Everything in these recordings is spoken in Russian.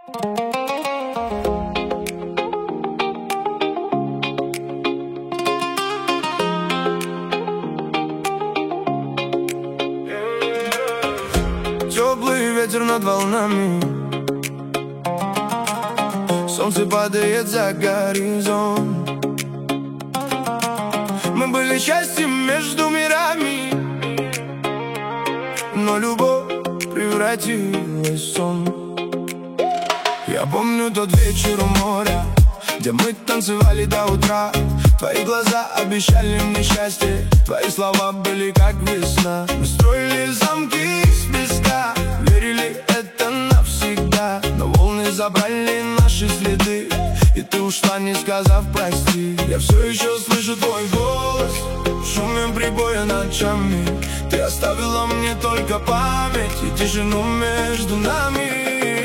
Теплый ветер над волнами, солнце падает за горизонт. Мы были счастьем между мирами, но любовь превратилась в сон. Я помню тот вечер у моря, где мы танцевали до утра. Твои глаза обещали мне счастье, твои слова были как весна. Мы строили замки из песка, верили это навсегда. Но волны забрали наши следы, и ты ушла, не сказав прости. Я все еще слышу твой голос в шуме прибоя ночами. Ты оставила мне только память и тишину между нами.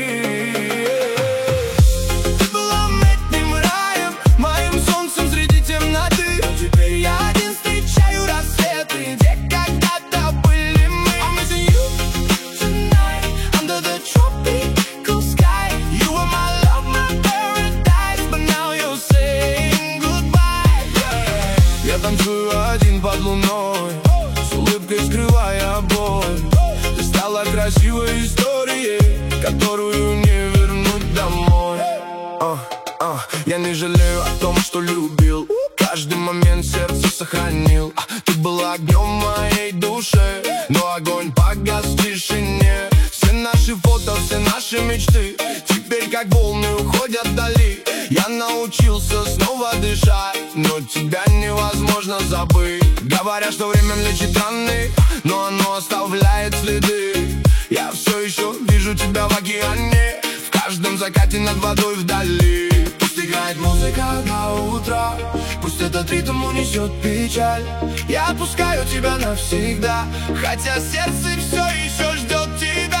Танцую один под луной, с улыбкой скрывая боль. Ты стала красивой историей, которую не вернуть домой. Я не жалею о том, что любил, каждый момент сердце сохранил. Ты была огнем в моей душе, но огонь погас в тишине. Все наши фото, все наши мечты теперь как волны уходят вдали. Я научился снова дышать, но тебя невозможно забыть. Говорят, что время лечит раны, но оно оставляет следы. Я все еще вижу тебя в океане, в каждом закате над водой вдали. Пусть играет музыка до утра, пусть этот ритм унесет печаль. Я отпускаю тебя навсегда, хотя сердце все еще ждет тебя.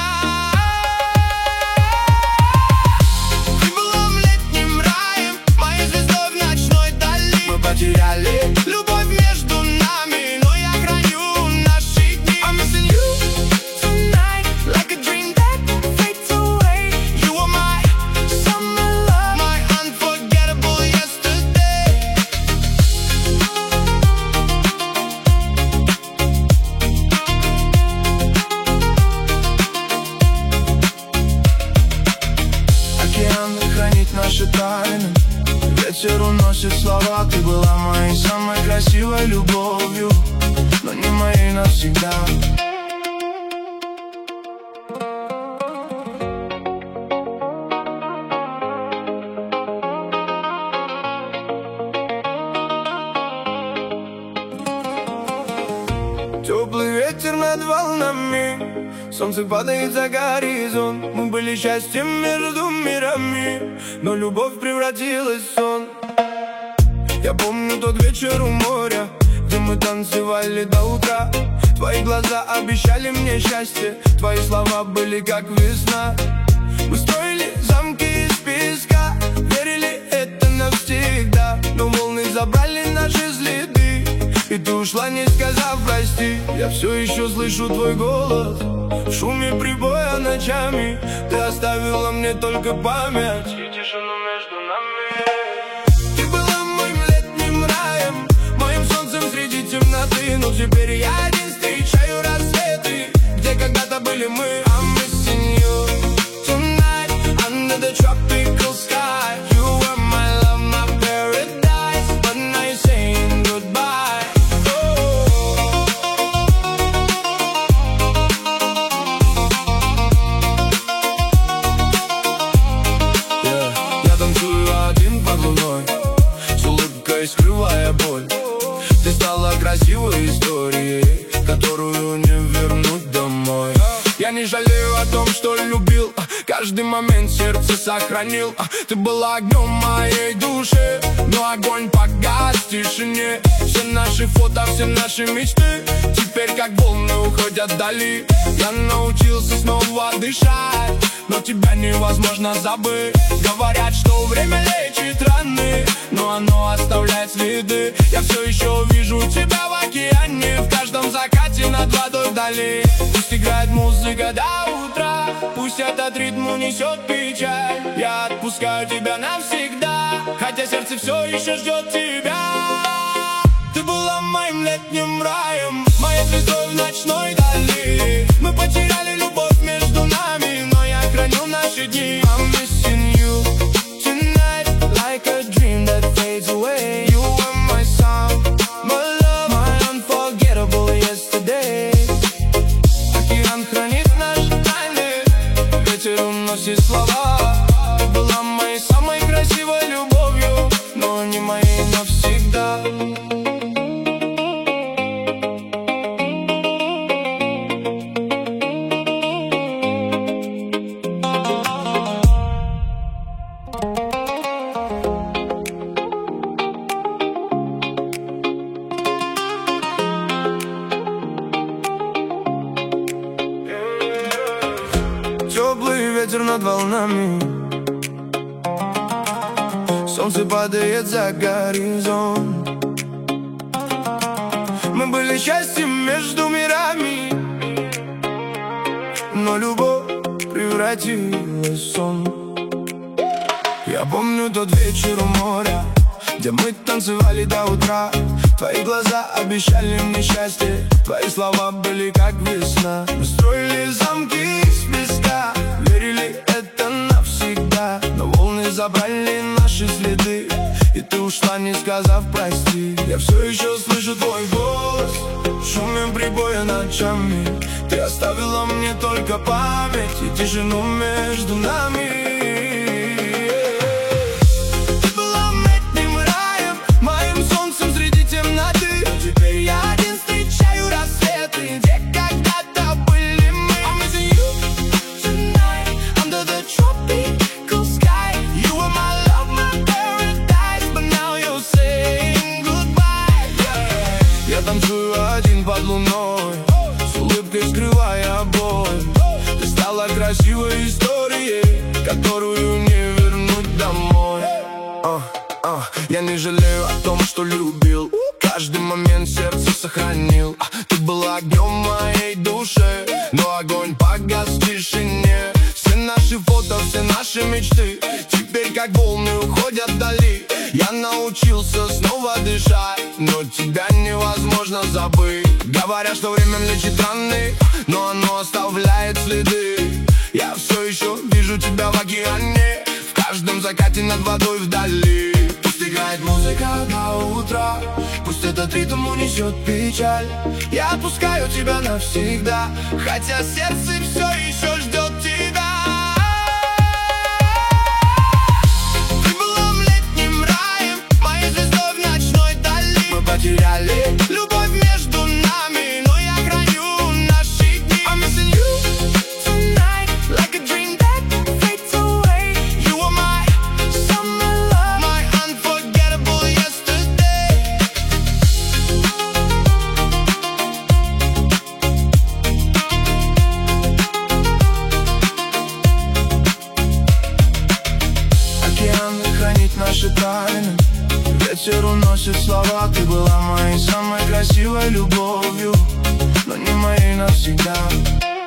Потеряли любовь между нами, но я храню наши дни. I'm missing you tonight, like a dream that fades away. You are my summer love, my unforgettable yesterday. Океан хранит наши тайны, ветер уносит слова. Ты была моей самой красивой любовью, но не моей навсегда. Теплый ветер над волнами, солнце падает за горизонт. Мы были счастьем между мирами, но любовь превратилась в сон. Я помню тот вечер у моря, где мы танцевали до утра. Твои глаза обещали мне счастье, твои слова были как весна. Мы строили замки из песка, верили это навсегда. Но волны забрали наши следы, и ты ушла, не сказав прости. Я все еще слышу твой голос в шуме прибоя ночами. Ты оставила мне только память и тишину между нами. Ты была моим летним раем, моим солнцем среди темноты. Но теперь я один встречаю рассветы, где когда-то были мы. I'm missing you tonight, under the tropical sky. You were my love, my paradise, but now you're saying goodbye. Я танцую один под луной, с улыбкой скрывая боль. Ты стала красивой историей, которую не вернуть домой. Я не жалею о том, что любил, каждый момент сердце сохранил. Ты была огнем в моей душе, но огонь погас в тишине. Все наши фото, все наши мечты теперь как волны уходят вдали. Я научился снова дышать, но но тебя невозможно забыть. Говорят, что время лечит раны, но оно оставляет следы. Я все еще вижу тебя в океане, в каждом закате над водой вдали. Пусть играет музыка до утра, пусть этот ритм унесет печаль. Я отпускаю тебя навсегда, хотя сердце все еще ждет тебя. Ты была моим летним раем, моей звездой в ночной дали. Мы потеряли любовь между нами, но я храню наши дни. I'm missing you tonight, like a dream that fades away. You were my song, my love, my unforgettable yesterday. Океан хранит наши тайны, ветер уносит слова. Ты была моей самой красивой любовью, но не моей навсегда. Теплый ветер над волнами, солнце падает за горизонт. Мы были счастьем между мирами, но любовь превратилась в сон. Я помню тот вечер у моря, где мы танцевали до утра. Твои глаза обещали мне счастье, твои слова были как весна. Мы строили замки из песка, верили это навсегда. Но волны забрали наши следы, и ты ушла, не сказав прости. Я все еще слышу твой голос в шуме прибоя ночами. Ты оставила мне только память и тишину между нами. Танцую один под луной, с улыбкой скрывая боль. Ты стала красивой историей, которую не вернуть домой. Я не жалею о том, что любил, каждый момент сердце сохранил. Ты была огнем моей душе, но огонь погас в тишине. Все наши фото, все наши мечты теперь как волны уходят вдали. Я научился снова дышать, но тебя невозможно забыть. Говорят, что время лечит раны, но оно оставляет следы. Я все еще вижу тебя в океане, в каждом закате над водой вдали. Пусть играет музыка до утра, пусть этот ритм унесет печаль. Я отпускаю тебя навсегда, хотя сердце все еще ждет тебя. Потеряли любовь между нами, но я храню наши дни. I'm missing you tonight, like a dream that fades away. You were my summer love, my unforgettable yesterday. Океан хранит наши тайны, ветер уносит слова. Ты была моей самой красивой любовью, но не моей навсегда.